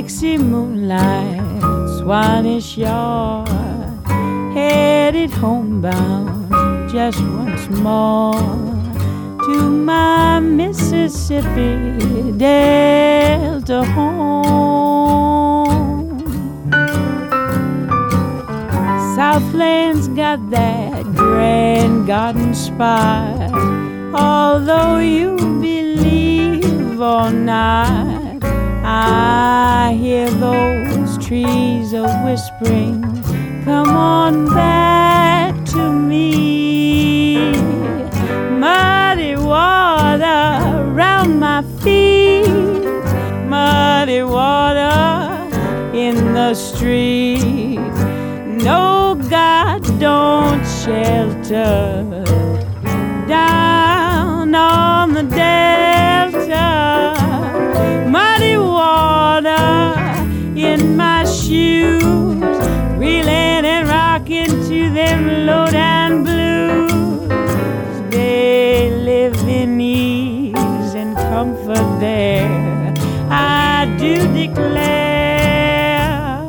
Dixie moonlight, Swannish Yard, headed homebound just once more to my Mississippi Delta home. Southland's got that grand garden spot, although you believe or not, I hear those trees a whispering, come on back to me. Muddy water around my feet, muddy water in the street. No, God don't shelter down on the Delta. Muddy water in my shoes, reeling and rocking to them low-down blues. They live in ease and comfort there, I do declare.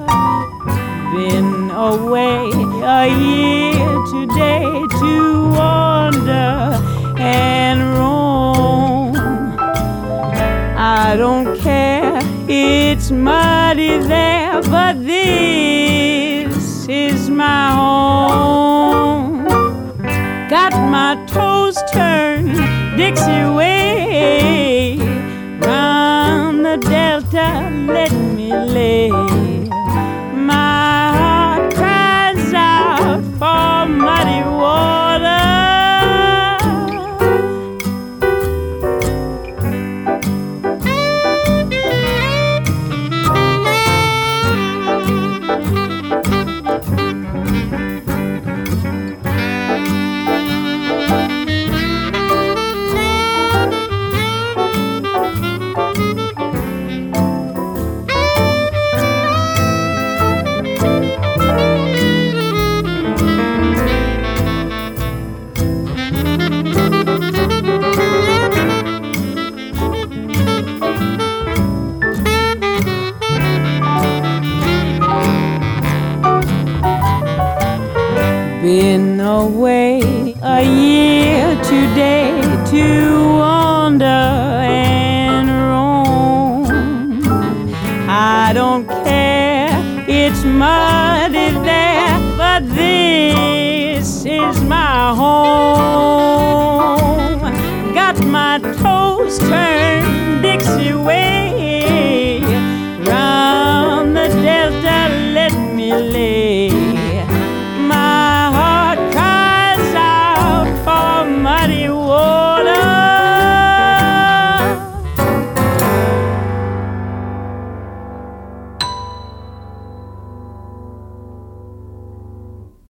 Been away a year today to wander and roam. I don't care, it's muddy there, but this is my home. Got my toes turned Dixie way, round the Delta let me lay. My heart cries out for muddy water. Been away a year today to wander and roam. I don't care, it's muddy there, but this is my